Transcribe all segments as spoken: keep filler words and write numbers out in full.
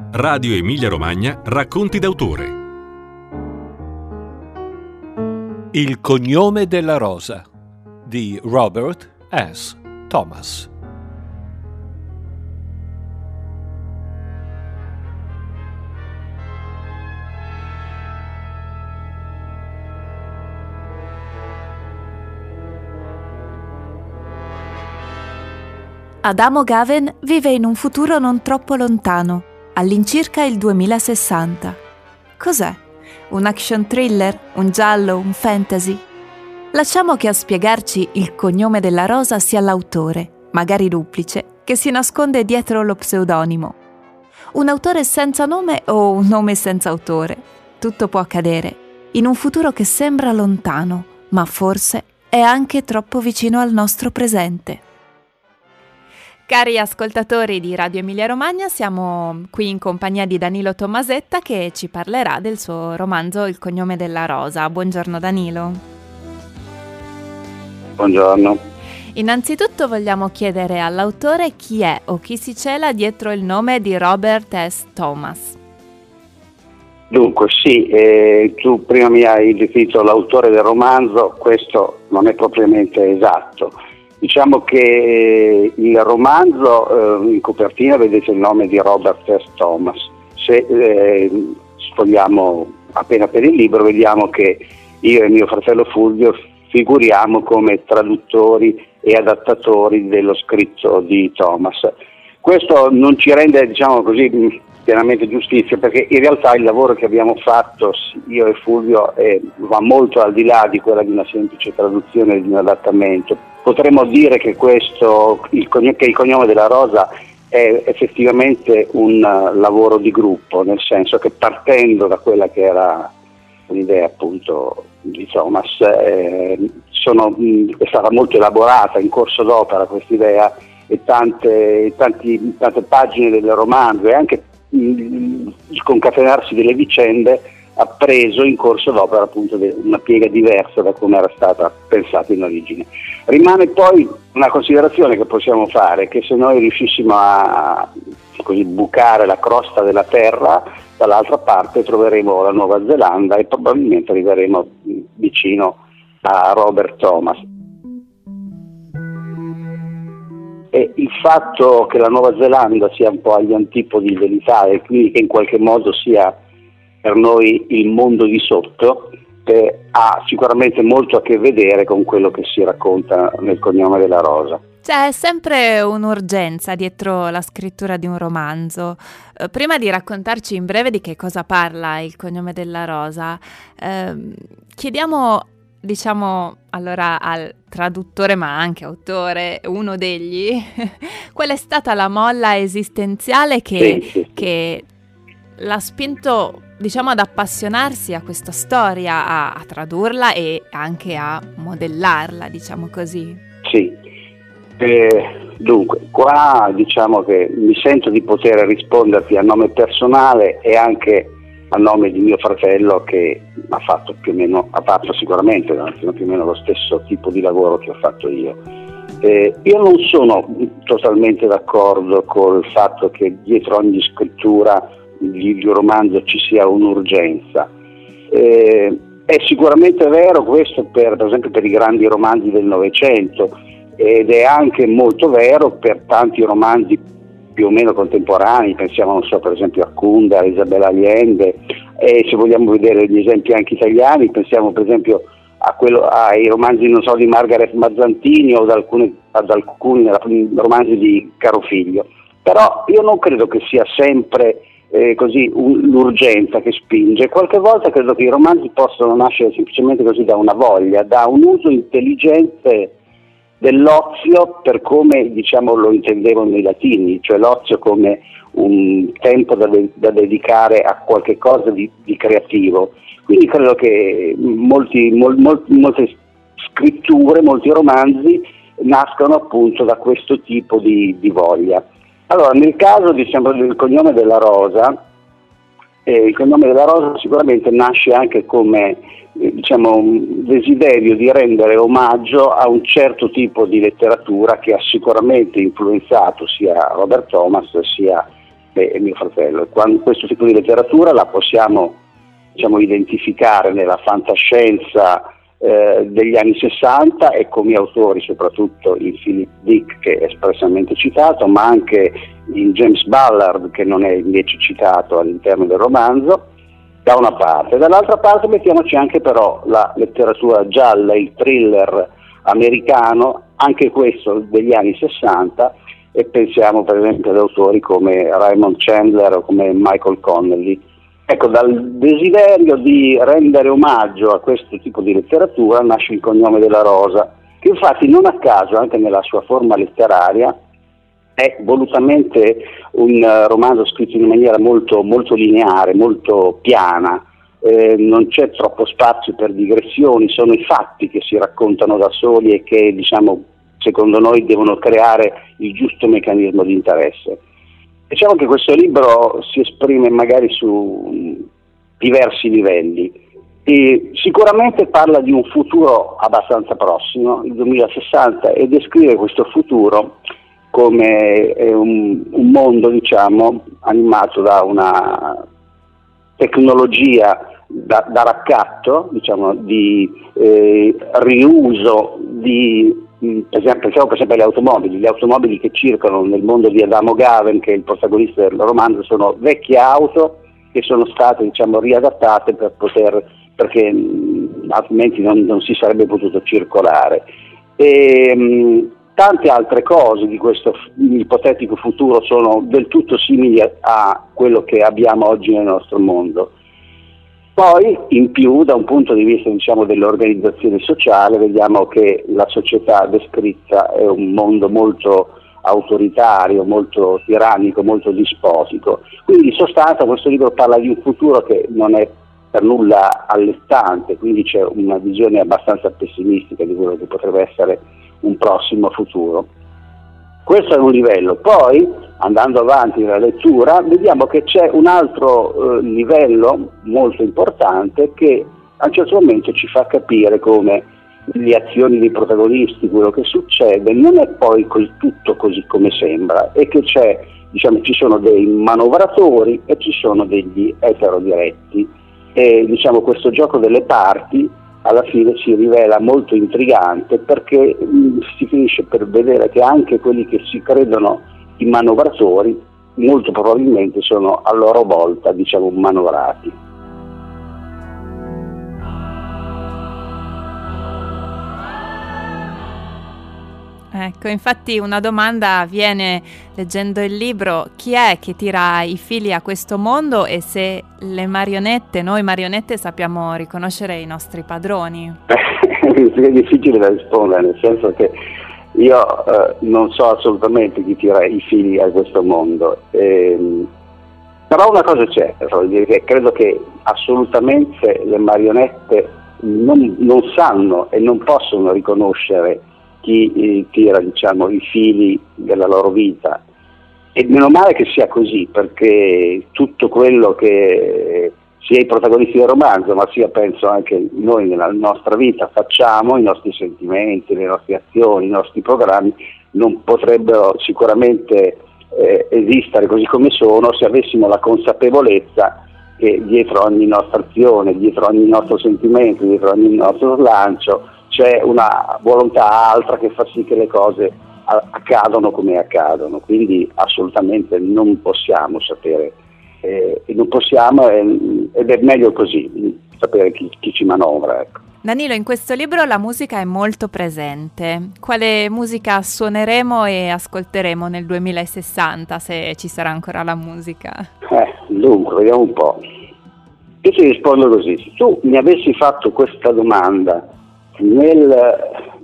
Radio Emilia Romagna Racconti d'autore. Il cognome della rosa di Robert S. Thomas. Adamo Gaven vive in un futuro non troppo lontano, all'incirca il duemilasessanta. Cos'è? Un action thriller? Un giallo? Un fantasy? Lasciamo che a spiegarci il cognome della rosa sia l'autore, magari duplice, che si nasconde dietro lo pseudonimo. Un autore senza nome o un nome senza autore? Tutto può accadere, in un futuro che sembra lontano, ma forse è anche troppo vicino al nostro presente. Cari ascoltatori di Radio Emilia Romagna, siamo qui in compagnia di Danilo Tomasetta che ci parlerà del suo romanzo Il cognome della rosa. Buongiorno Danilo. Buongiorno. Innanzitutto vogliamo chiedere all'autore chi è o chi si cela dietro il nome di Robert S. Thomas. Dunque sì, eh, tu prima mi hai definito l'autore del romanzo, questo non è propriamente esatto. Diciamo che il romanzo, eh, in copertina vedete il nome di Robert S. Thomas. Se eh, sfogliamo appena per il libro vediamo che io e mio fratello Fulvio figuriamo come traduttori e adattatori dello scritto di Thomas. Questo non ci rende, diciamo così, pienamente giustizia, perché in realtà il lavoro che abbiamo fatto io e Fulvio eh, va molto al di là di quella di una semplice traduzione e di un adattamento. Potremmo dire che questo, il, che il cognome della rosa è effettivamente un uh, lavoro di gruppo, nel senso che partendo da quella che era un'idea appunto di Thomas, eh, sono, mh, è stata molto elaborata in corso d'opera questa idea e tante, tanti, tante pagine del romanzo e anche mh, il concatenarsi delle vicende ha preso in corso d'opera appunto una piega diversa da come era stata pensata in origine. Rimane poi una considerazione che possiamo fare, che se noi riuscissimo a così bucare la crosta della terra, dall'altra parte troveremo la Nuova Zelanda e probabilmente arriveremo vicino a Robert Thomas. E il fatto che la Nuova Zelanda sia un po' agli antipodi dell'Italia e quindi che in qualche modo sia per noi il mondo di sotto eh, ha sicuramente molto a che vedere con quello che si racconta nel cognome della rosa. C'è sempre un'urgenza dietro la scrittura di un romanzo. Eh, prima di raccontarci in breve di che cosa parla Il cognome della rosa, eh, chiediamo diciamo allora al traduttore ma anche autore, uno degli, qual è stata la molla esistenziale che, sì, sì, sì. che l'ha spinto diciamo ad appassionarsi a questa storia, a, a tradurla e anche a modellarla, diciamo così. Sì, eh, dunque qua diciamo che mi sento di poter risponderti a nome personale e anche a nome di mio fratello che ha fatto più o meno, ha fatto sicuramente più o meno lo stesso tipo di lavoro che ho fatto io. Eh, io non sono totalmente d'accordo col fatto che dietro ogni scrittura di un romanzo ci sia un'urgenza. Eh, è sicuramente vero questo per, per esempio per i grandi romanzi del Novecento ed è anche molto vero per tanti romanzi più o meno contemporanei, pensiamo non so per esempio a Kunda, a Isabella Allende e se vogliamo vedere gli esempi anche italiani pensiamo per esempio a quello, ai romanzi non so di Margaret Mazzantini o ad alcuni, ad alcuni romanzi di Carofiglio. Però io non credo che sia sempre Eh, così un, l'urgenza che spinge. Qualche volta credo che i romanzi possano nascere semplicemente così da una voglia, da un uso intelligente dell'ozio per come diciamo lo intendevano i latini, cioè l'ozio come un tempo da, de- da dedicare a qualche cosa di, di creativo. Quindi credo che molti, mol, mol, molte scritture, molti romanzi nascono appunto da questo tipo di, di voglia. Allora, nel caso diciamo, del cognome della rosa, eh, il cognome della rosa sicuramente nasce anche come eh, diciamo, un desiderio di rendere omaggio a un certo tipo di letteratura che ha sicuramente influenzato sia Robert Thomas sia me e mio fratello. Quando questo tipo di letteratura la possiamo, diciamo, identificare nella fantascienza eh, degli anni sessanta e come autori, soprattutto in Philip Dick, che è espressamente citato, ma anche in James Ballard, che non è invece citato all'interno del romanzo, da una parte. Dall'altra parte mettiamoci anche però la letteratura gialla, il thriller americano, anche questo degli anni sessanta, e pensiamo per esempio ad autori come Raymond Chandler o come Michael Connelly. Ecco, dal desiderio di rendere omaggio a questo tipo di letteratura nasce Il cognome della rosa, che infatti non a caso, anche nella sua forma letteraria, è volutamente un uh, romanzo scritto in maniera molto, molto lineare, molto piana, eh, non c'è troppo spazio per digressioni, sono i fatti che si raccontano da soli e che, diciamo, secondo noi devono creare il giusto meccanismo di interesse. Diciamo che questo libro si esprime magari su diversi livelli e sicuramente parla di un futuro abbastanza prossimo, il duemilasessanta, e descrive questo futuro come un, un mondo, diciamo, animato da una tecnologia da, da raccatto, diciamo, di eh, riuso di, per esempio, pensiamo per esempio alle automobili. Le automobili che circolano nel mondo di Adamo Gaven, che è il protagonista del romanzo, sono vecchie auto che sono state, diciamo, riadattate per poter, perché mh, altrimenti non, non si sarebbe potuto circolare. E, mh, tante altre cose di questo ipotetico futuro sono del tutto simili a, a quello che abbiamo oggi nel nostro mondo. Poi, in più, da un punto di vista, diciamo, dell'organizzazione sociale, vediamo che la società descritta è un mondo molto autoritario, molto tirannico, molto dispotico. Quindi, in sostanza, questo libro parla di un futuro che non è per nulla allettante, quindi c'è una visione abbastanza pessimistica di quello che potrebbe essere un prossimo futuro. Questo è un livello. Poi, andando avanti nella lettura, vediamo che c'è un altro eh, livello molto importante che a un certo momento ci fa capire come le azioni dei protagonisti, quello che succede, non è poi col, tutto così come sembra, e che c'è, diciamo, ci sono dei manovratori e ci sono degli eterodiretti, e, diciamo, questo gioco delle parti alla fine si rivela molto intrigante, perché mh, si finisce per vedere che anche quelli che si credono i manovratori molto probabilmente sono a loro volta, diciamo, manovrati. Ecco, infatti una domanda viene leggendo il libro: chi è che tira i fili a questo mondo e se le marionette, noi marionette, sappiamo riconoscere i nostri padroni? È difficile da rispondere, nel senso che io eh, non so assolutamente chi tira i fili a questo mondo, ehm, però una cosa c'è, voglio dire che credo che assolutamente le marionette non, non sanno e non possono riconoscere chi eh, tira, diciamo, i fili della loro vita, e meno male che sia così, perché tutto quello che sia i protagonisti del romanzo, ma sia, penso, anche noi nella nostra vita facciamo, i nostri sentimenti, le nostre azioni, i nostri programmi, non potrebbero sicuramente eh, esistere così come sono se avessimo la consapevolezza che dietro ogni nostra azione, dietro ogni nostro sentimento, dietro ogni nostro slancio c'è una volontà altra che fa sì che le cose accadono come accadono. Quindi assolutamente non possiamo sapere, eh, non possiamo, eh, ed è meglio così, sapere chi, chi ci manovra, ecco. Danilo, in questo libro la musica è molto presente. Quale musica suoneremo e ascolteremo nel duemilasessanta, se ci sarà ancora la musica? Eh, dunque, vediamo un po'. Io ti rispondo così: se tu mi avessi fatto questa domanda nel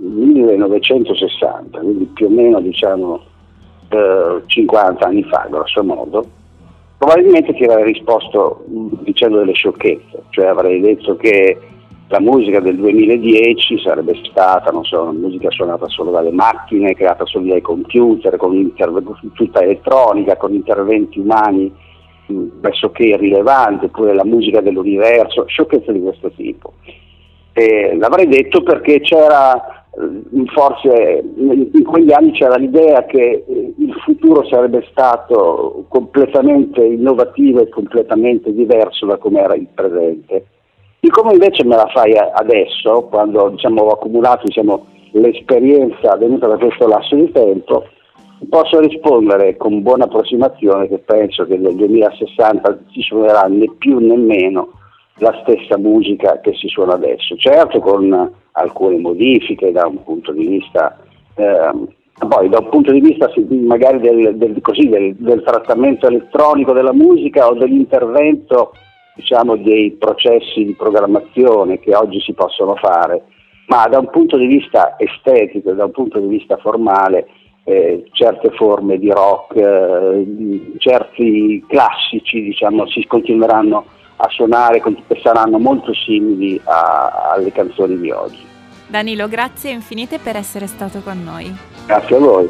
millenovecentosessanta, quindi più o meno, diciamo, eh, cinquanta anni fa, grosso modo, probabilmente ti avrei risposto dicendo delle sciocchezze, cioè avrei detto che la musica del duemiladieci sarebbe stata, non so, una musica suonata solo dalle macchine, creata solo dai computer, con interve- tutta elettronica, con interventi umani pressoché irrilevanti, oppure la musica dell'universo, sciocchezze di questo tipo. Eh, l'avrei detto perché c'era forse in quegli anni c'era l'idea che il futuro sarebbe stato completamente innovativo e completamente diverso da come era il presente. E come invece me la fai adesso, quando diciamo, ho accumulato diciamo, l'esperienza venuta da questo lasso di tempo, posso rispondere con buona approssimazione che penso che nel duemilasessanta si suonerà né più né meno la stessa musica che si suona adesso, certo con alcune modifiche da un punto di vista ehm, poi da un punto di vista magari del, del, così, del, del trattamento elettronico della musica o dell'intervento diciamo dei processi di programmazione che oggi si possono fare, ma da un punto di vista estetico, da un punto di vista formale eh, certe forme di rock, eh, certi classici diciamo si continueranno a suonare e saranno molto simili a, alle canzoni di oggi. Danilo, grazie infinite per essere stato con noi. Grazie a voi.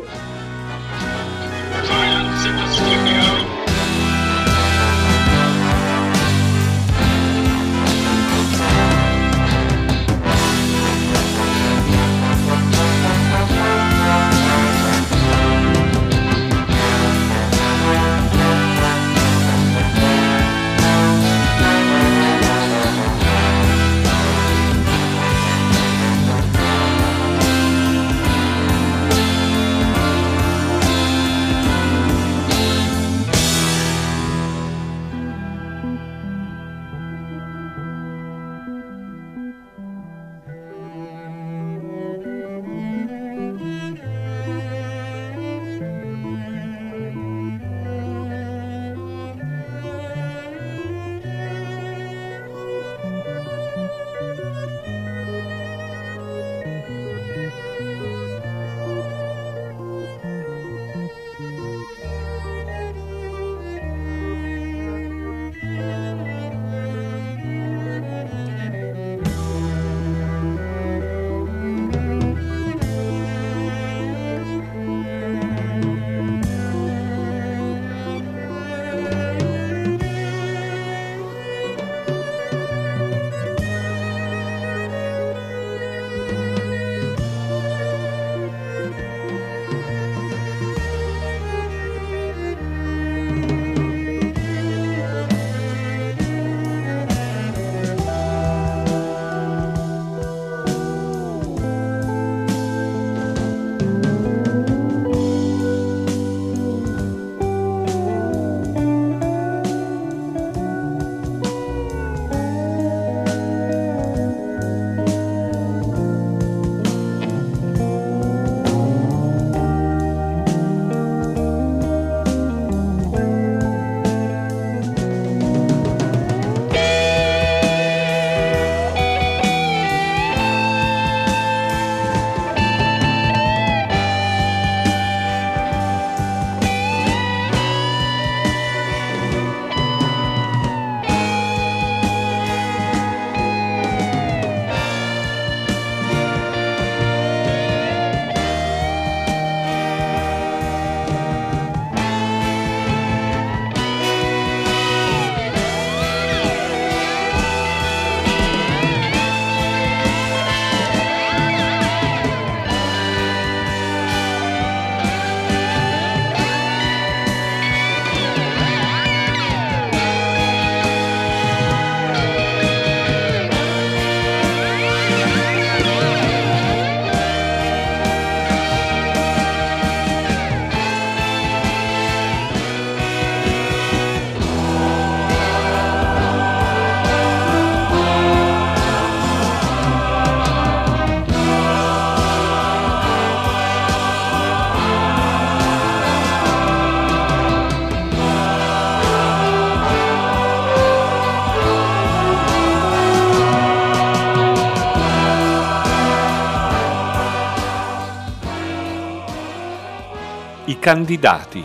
I candidati.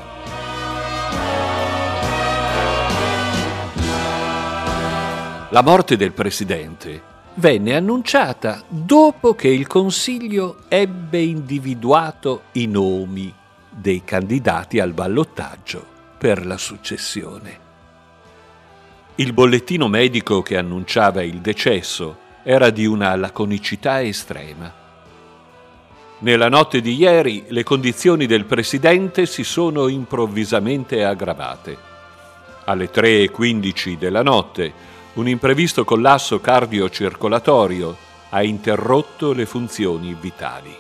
La morte del presidente venne annunciata dopo che il Consiglio ebbe individuato i nomi dei candidati al ballottaggio per la successione. Il bollettino medico che annunciava il decesso era di una laconicità estrema. Nella notte di ieri le condizioni del presidente si sono improvvisamente aggravate. Alle tre e quindici della notte un imprevisto collasso cardiocircolatorio ha interrotto le funzioni vitali.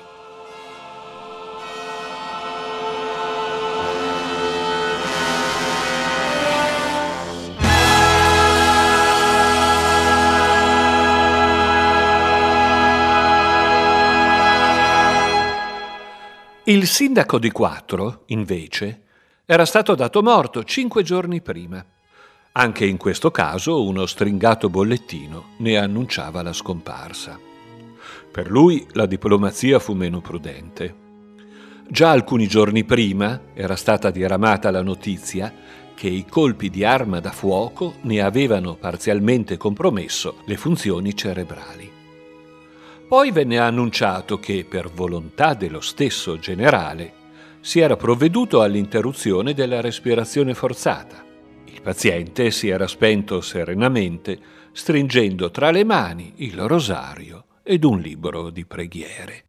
Il sindaco di Quattro, invece, era stato dato morto cinque giorni prima. Anche in questo caso uno stringato bollettino ne annunciava la scomparsa. Per lui la diplomazia fu meno prudente. Già alcuni giorni prima era stata diramata la notizia che i colpi di arma da fuoco ne avevano parzialmente compromesso le funzioni cerebrali. Poi venne annunciato che, per volontà dello stesso generale, si era provveduto all'interruzione della respirazione forzata. Il paziente si era spento serenamente, stringendo tra le mani il rosario ed un libro di preghiere.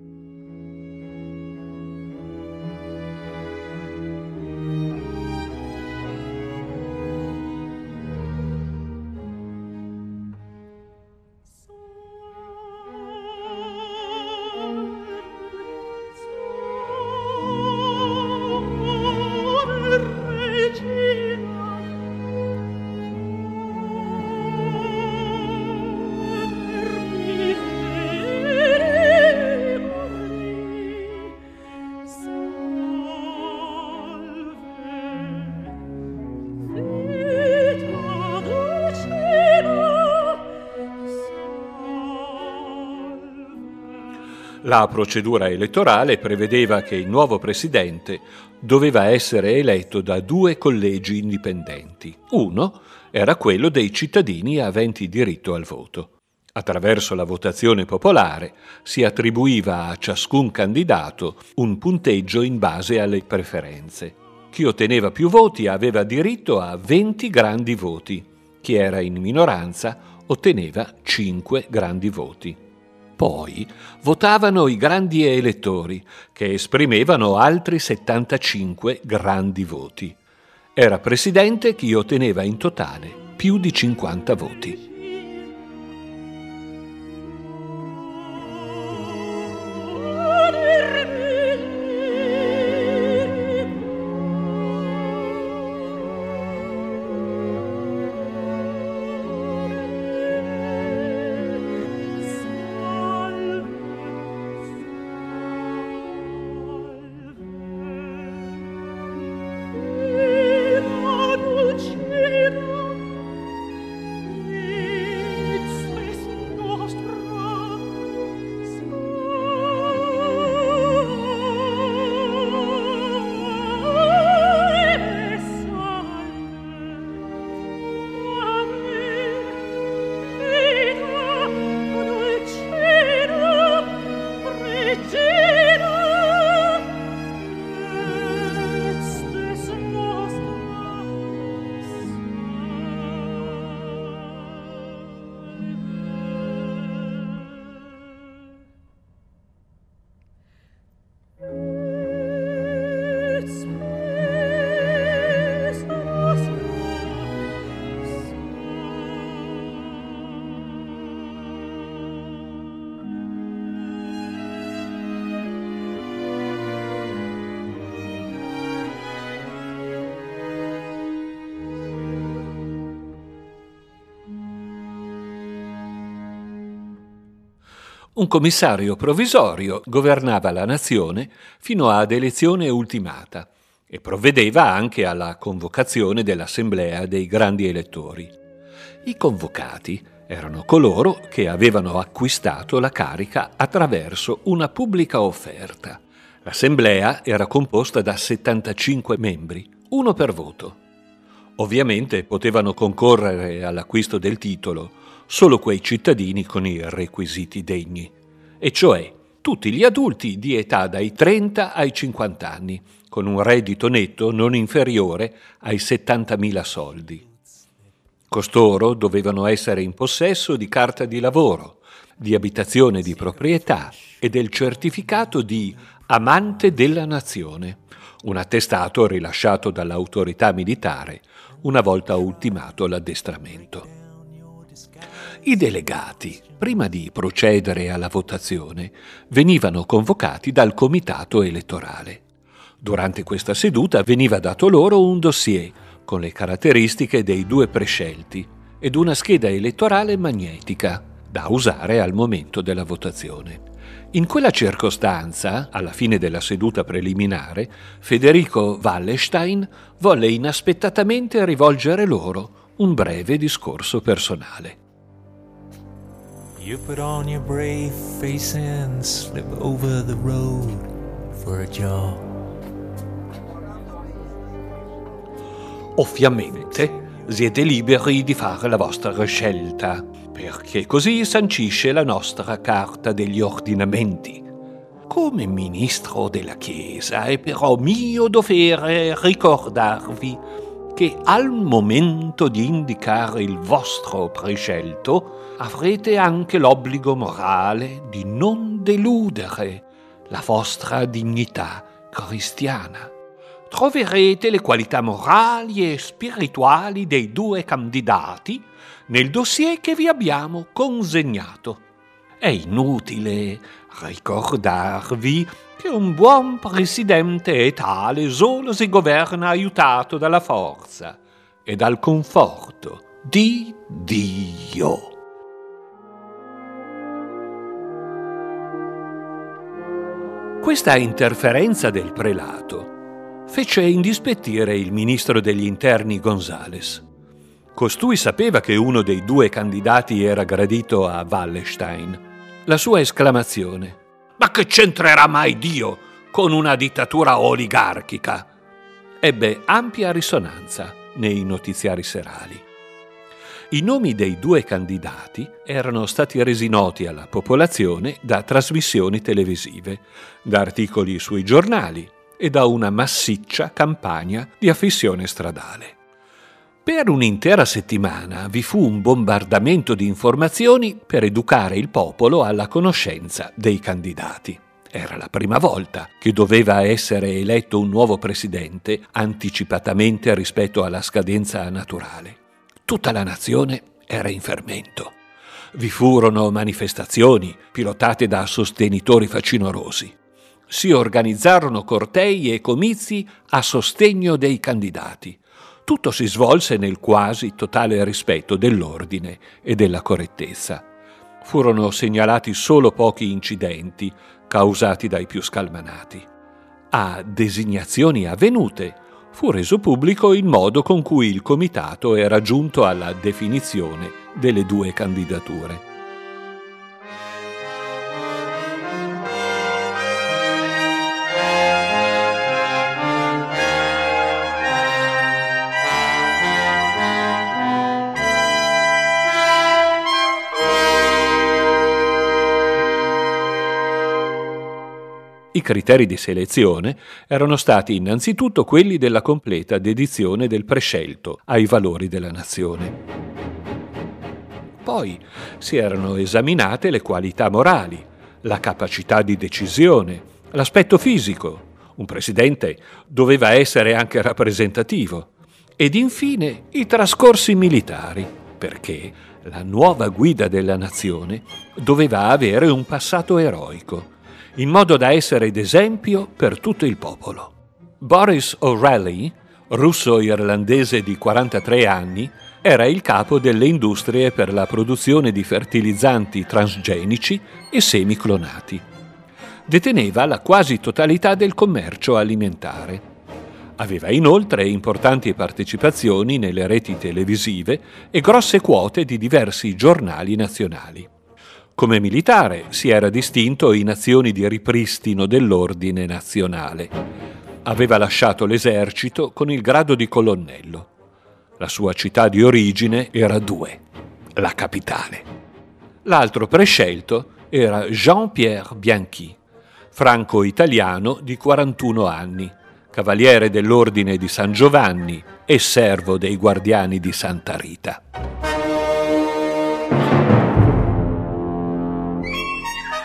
La procedura elettorale prevedeva che il nuovo presidente doveva essere eletto da due collegi indipendenti. Uno era quello dei cittadini aventi diritto al voto. Attraverso la votazione popolare si attribuiva a ciascun candidato un punteggio in base alle preferenze. Chi otteneva più voti aveva diritto a venti grandi voti. Chi era in minoranza otteneva cinque grandi voti. Poi votavano i grandi elettori, che esprimevano altri settantacinque grandi voti. Era presidente chi otteneva in totale più di cinquanta voti. Un commissario provvisorio governava la nazione fino ad elezione ultimata e provvedeva anche alla convocazione dell'assemblea dei grandi elettori. I convocati erano coloro che avevano acquistato la carica attraverso una pubblica offerta. L'assemblea era composta da settantacinque membri, uno per voto. Ovviamente potevano concorrere all'acquisto del titolo solo quei cittadini con i requisiti degni, e cioè tutti gli adulti di età dai trenta ai cinquanta anni, con un reddito netto non inferiore ai settantamila soldi. Costoro dovevano essere in possesso di carta di lavoro di abitazione di proprietà e del certificato di amante della nazione, un attestato rilasciato dall'autorità militare una volta ultimato l'addestramento. I delegati, prima di procedere alla votazione, venivano convocati dal comitato elettorale. Durante questa seduta veniva dato loro un dossier con le caratteristiche dei due prescelti ed una scheda elettorale magnetica da usare al momento della votazione. In quella circostanza, alla fine della seduta preliminare, Federico Wallenstein volle inaspettatamente rivolgere loro un breve discorso personale. You put on your brave face and slip over the road for a job. Ovviamente siete liberi di fare la vostra scelta, perché così sancisce la nostra Carta degli Ordinamenti. Come ministro della Chiesa è però mio dovere ricordarvi che al momento di indicare il vostro prescelto avrete anche l'obbligo morale di non deludere la vostra dignità cristiana. Troverete le qualità morali e spirituali dei due candidati nel dossier che vi abbiamo consegnato. È inutile ricordarvi che un buon presidente è tale solo se governa aiutato dalla forza e dal conforto di Dio. Questa interferenza del prelato fece indispettire il ministro degli interni Gonzales. Costui sapeva che uno dei due candidati era gradito a Wallenstein. La sua esclamazione: «Ma che c'entrerà mai Dio con una dittatura oligarchica?» ebbe ampia risonanza nei notiziari serali. I nomi dei due candidati erano stati resi noti alla popolazione da trasmissioni televisive, da articoli sui giornali e da una massiccia campagna di affissione stradale. Per un'intera settimana vi fu un bombardamento di informazioni per educare il popolo alla conoscenza dei candidati. Era la prima volta che doveva essere eletto un nuovo presidente anticipatamente rispetto alla scadenza naturale. Tutta la nazione era in fermento. Vi furono manifestazioni pilotate da sostenitori facinorosi. Si organizzarono cortei e comizi a sostegno dei candidati. Tutto si svolse nel quasi totale rispetto dell'ordine e della correttezza. Furono segnalati solo pochi incidenti causati dai più scalmanati. A designazioni avvenute fu reso pubblico il modo con cui il comitato era giunto alla definizione delle due candidature. I criteri di selezione erano stati innanzitutto quelli della completa dedizione del prescelto ai valori della nazione. Poi si erano esaminate le qualità morali, la capacità di decisione, l'aspetto fisico. Un presidente doveva essere anche rappresentativo. Ed infine i trascorsi militari, perché la nuova guida della nazione doveva avere un passato eroico, in modo da essere d'esempio per tutto il popolo. Boris O'Reilly, russo-irlandese di quarantatré anni, era il capo delle industrie per la produzione di fertilizzanti transgenici e semiclonati. Deteneva la quasi totalità del commercio alimentare. Aveva inoltre importanti partecipazioni nelle reti televisive e grosse quote di diversi giornali nazionali. Come militare si era distinto in azioni di ripristino dell'ordine nazionale. Aveva lasciato l'esercito con il grado di colonnello. La sua città di origine era Douai, la capitale. L'altro prescelto era Jean-Pierre Bianchi, franco-italiano di quarantuno anni, cavaliere dell'Ordine di San Giovanni e servo dei Guardiani di Santa Rita.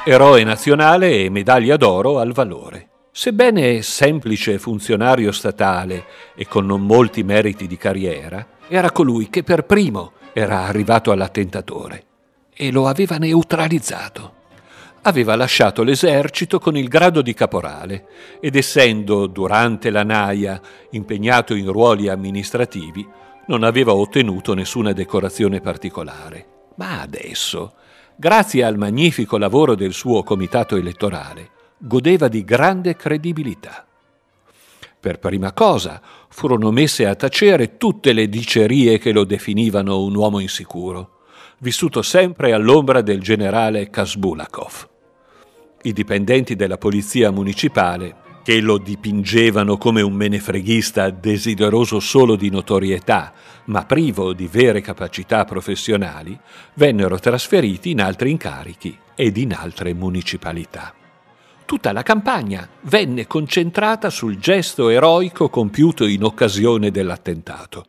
Eroe nazionale e medaglia d'oro al valore. Sebbene semplice funzionario statale e con non molti meriti di carriera, era colui che per primo era arrivato all'attentatore e lo aveva neutralizzato. Aveva lasciato l'esercito con il grado di caporale ed essendo, durante la naja, impegnato in ruoli amministrativi, non aveva ottenuto nessuna decorazione particolare. Ma adesso, grazie al magnifico lavoro del suo comitato elettorale, godeva di grande credibilità. Per prima cosa furono messe a tacere tutte le dicerie che lo definivano un uomo insicuro, vissuto sempre all'ombra del generale Kasbulakov. I dipendenti della polizia municipale, che lo dipingevano come un menefreghista desideroso solo di notorietà, ma privo di vere capacità professionali, vennero trasferiti in altri incarichi ed in altre municipalità. Tutta la campagna venne concentrata sul gesto eroico compiuto in occasione dell'attentato.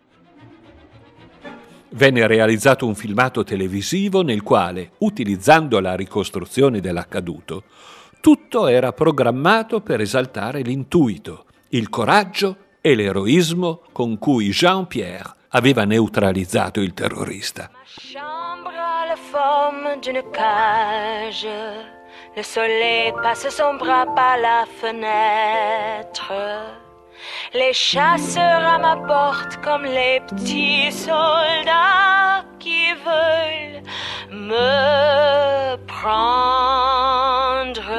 Venne realizzato un filmato televisivo nel quale, utilizzando la ricostruzione dell'accaduto, tutto era programmato per esaltare l'intuito, il coraggio e l'eroismo con cui Jean-Pierre aveva neutralizzato il terrorista. Ma chambre a la forme d'une cage. Le soleil passe son bras par la fenêtre. Les chasseurs à ma porte comme les petits soldats qui veulent me prendre.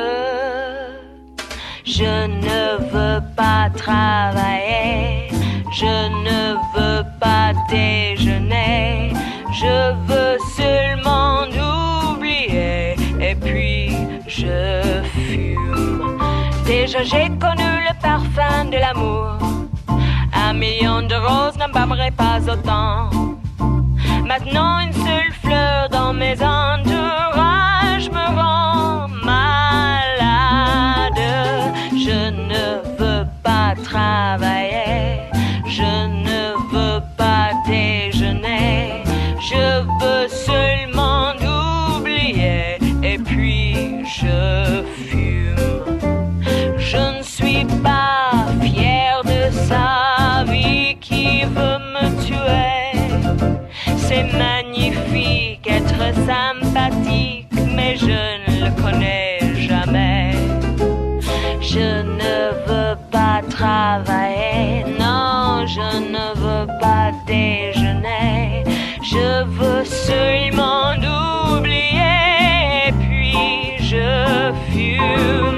Je ne veux pas travailler, je ne veux pas déjeuner, je veux seulement oublier et puis je fume. Déjà j'ai connu le parfum de l'amour. Un million de roses n'embaumerait pas autant. Maintenant une seule fleur dans mes entourages me rend malade. Je ne veux pas travailler, je ne veux pas déjeuner, je veux seulement oublier et puis je fume. Je ne suis pas fière de sa vie qui veut me tuer. C'est magnifique être sympathique, mais je ne le connais jamais. Je ne veux pas travailler, non, je ne veux pas déjeuner. Je veux seulement oublier, et puis je fume.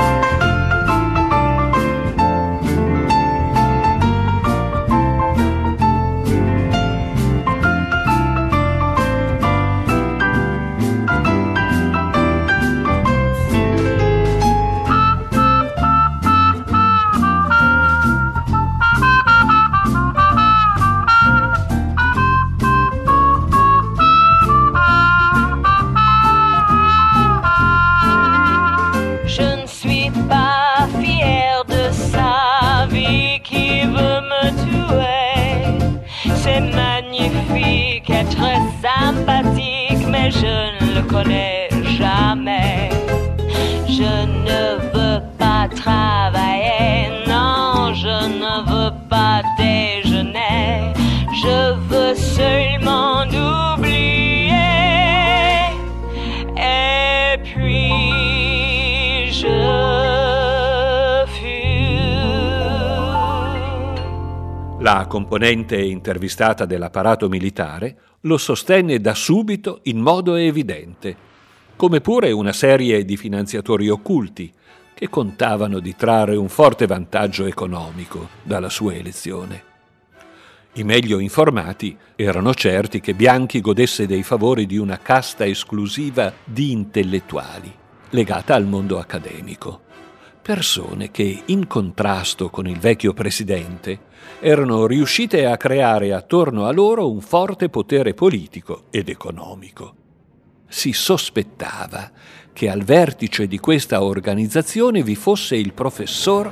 Sympathique, mais je ne le connais jamais. Je ne veux pas travailler, non, je ne veux pas déjeuner. Je veux seulement oublier, et puis je fume. La componente intervistata dell'apparato militare lo sostenne da subito in modo evidente, come pure una serie di finanziatori occulti che contavano di trarre un forte vantaggio economico dalla sua elezione. I meglio informati erano certi che Bianchi godesse dei favori di una casta esclusiva di intellettuali, legata al mondo accademico. Persone che, in contrasto con il vecchio presidente, erano riuscite a creare attorno a loro un forte potere politico ed economico. Si sospettava che al vertice di questa organizzazione vi fosse il professor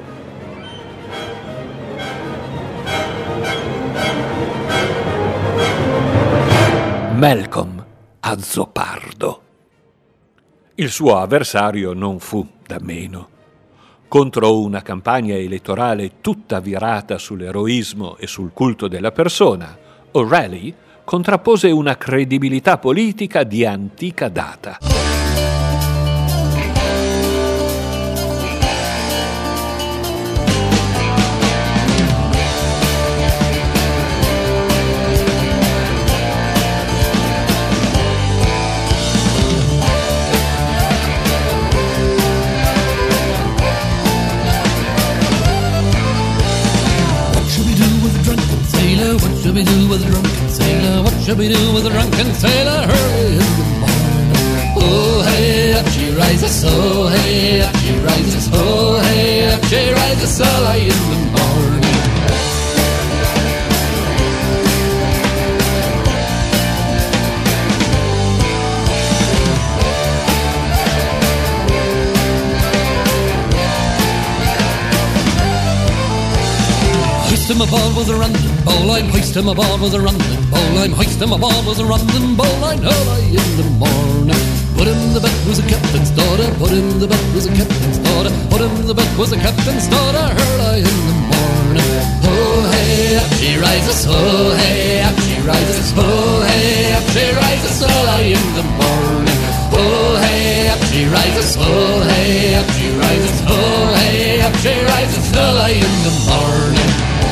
Malcolm Azzopardo. Il suo avversario non fu da meno. Contro una campagna elettorale tutta virata sull'eroismo e sul culto della persona, O'Reilly contrappose una credibilità politica di antica data. What shall we do with a drunken sailor? What shall we do with a drunken sailor early in the morning? Oh, hey, up she rises, oh, hey, up she rises, oh, hey, up she rises early in the morning. Hoist him aboard with a random bowline, hoist him aboard with a random bowline, hoist him aboard with a random bowline early in the morning. Put in the bed was a captain's daughter, put in the bed was a captain's daughter, put in the bed was a captain's daughter early in the morning. Oh hey, up she rises, oh hey, up she rises, oh hey, up she rises early in the morning. Oh hey, up she rises, oh hey, up she rises, oh hey, up she rises early in the morning.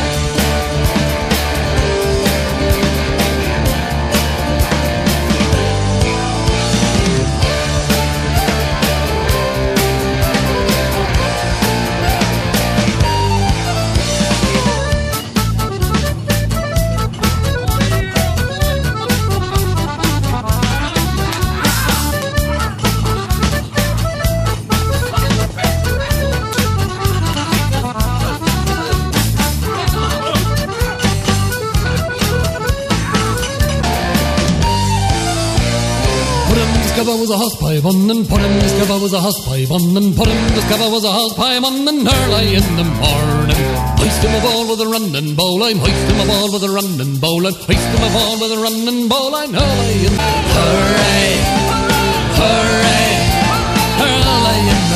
Was a hosepipe on and put in this cover was a hosepipe on and put in this cover was a hosepipe on and early in the morning. Hoist him aboard with a running bowline, hoist him aboard with a running bowline, hoist him aboard with a running bowline early in the hooray, hooray, early in the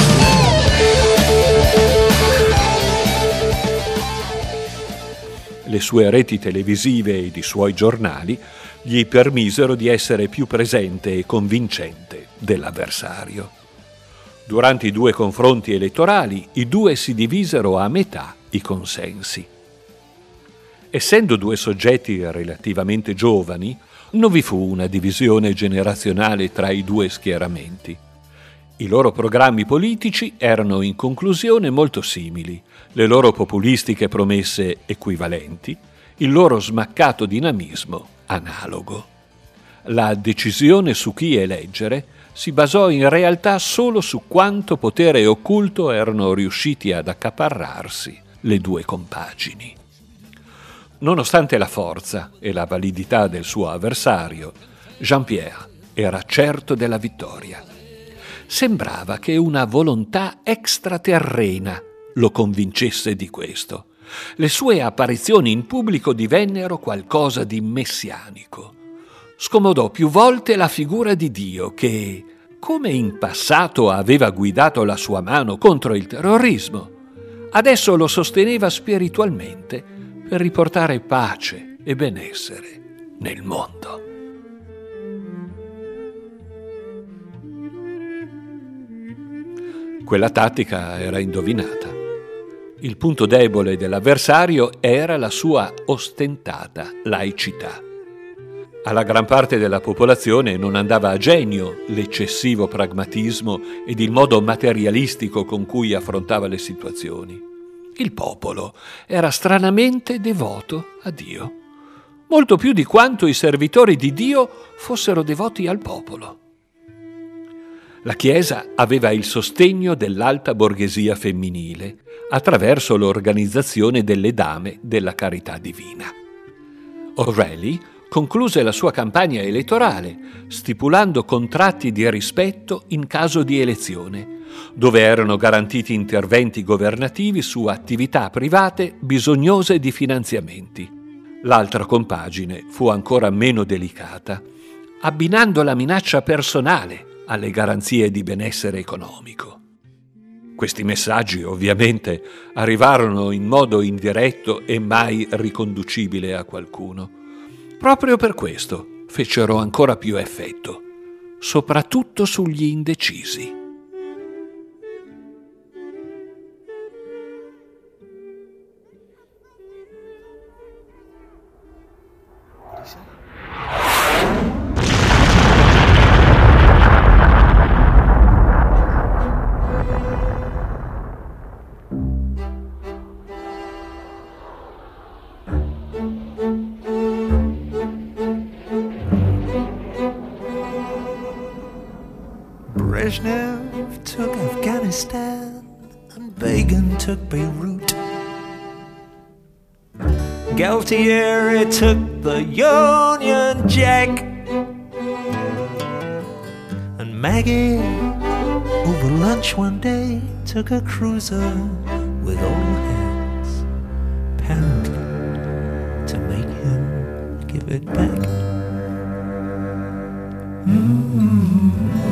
morning. Le sue reti televisive ed i suoi giornali gli permisero di essere più presente e convincente dell'avversario. Durante i due confronti elettorali, i due si divisero a metà i consensi. Essendo due soggetti relativamente giovani, non vi fu una divisione generazionale tra i due schieramenti. I loro programmi politici erano in conclusione molto simili, le loro populistiche promesse equivalenti, il loro smaccato dinamismo analogo. La decisione su chi eleggere si basò in realtà solo su quanto potere occulto erano riusciti ad accaparrarsi le due compagini. Nonostante la forza e la validità del suo avversario, Jean-Pierre era certo della vittoria. Sembrava che una volontà extraterrena lo convincesse di questo. Le sue apparizioni in pubblico divennero qualcosa di messianico. Scomodò più volte la figura di Dio che, come in passato aveva guidato la sua mano contro il terrorismo, adesso lo sosteneva spiritualmente per riportare pace e benessere nel mondo. Quella tattica era indovinata. Il punto debole dell'avversario era la sua ostentata laicità. Alla gran parte della popolazione non andava a genio l'eccessivo pragmatismo ed il modo materialistico con cui affrontava le situazioni. Il popolo era stranamente devoto a Dio, molto più di quanto i servitori di Dio fossero devoti al popolo. La Chiesa aveva il sostegno dell'alta borghesia femminile attraverso l'organizzazione delle Dame della Carità Divina. O'Reilly concluse la sua campagna elettorale stipulando contratti di rispetto in caso di elezione, dove erano garantiti interventi governativi su attività private bisognose di finanziamenti. L'altra compagine fu ancora meno delicata, abbinando la minaccia personale alle garanzie di benessere economico. Questi messaggi ovviamente arrivarono in modo indiretto e mai riconducibile a qualcuno. Proprio per questo fecero ancora più effetto, soprattutto sugli indecisi. Brezhnev took Afghanistan and Begin took Beirut. Galtieri took the Union Jack. And Maggie, over lunch one day, took a cruiser with all hands, apparently to make him give it back. Mm-hmm.